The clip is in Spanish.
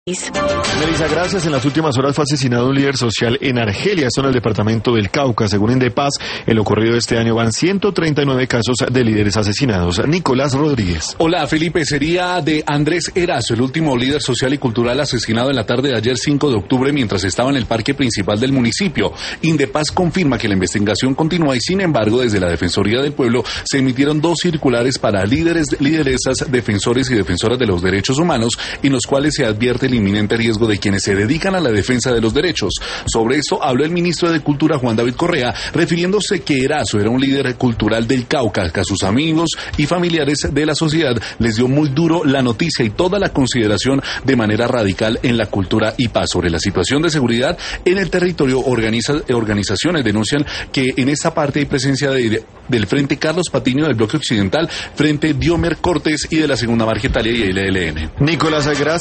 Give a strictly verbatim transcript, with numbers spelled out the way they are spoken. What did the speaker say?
Melissa, gracias. En las últimas horas fue asesinado un líder social en Argelia, esto en el departamento del Cauca. Según Indepaz, el ocurrido este año van ciento treinta y nueve casos de líderes asesinados. Nicolás Rodríguez. Hola, Felipe. Sería de Andrés Erazo, el último líder social y cultural asesinado en la tarde de ayer cinco de octubre mientras estaba en el parque principal del municipio. Indepaz confirma que la investigación continúa y, sin embargo, desde la Defensoría del Pueblo se emitieron dos circulares para líderes, lideresas, defensores y defensoras de los derechos humanos, en los cuales se advierte el inminente riesgo de quienes se dedican a la defensa de los derechos. Sobre esto habló el ministro de Cultura, Juan David Correa, refiriéndose que Erazo era un líder cultural del Cauca, que a sus amigos y familiares de la sociedad les dio muy duro la noticia y toda la consideración de manera radical en la cultura y paz. Sobre la situación de seguridad en el territorio, organiza, organizaciones denuncian que en esta parte hay presencia de, del Frente Carlos Patiño del Bloque Occidental, Frente Diomer Cortés y de la Segunda Margetalia y el E L N. Nicolás, gracias.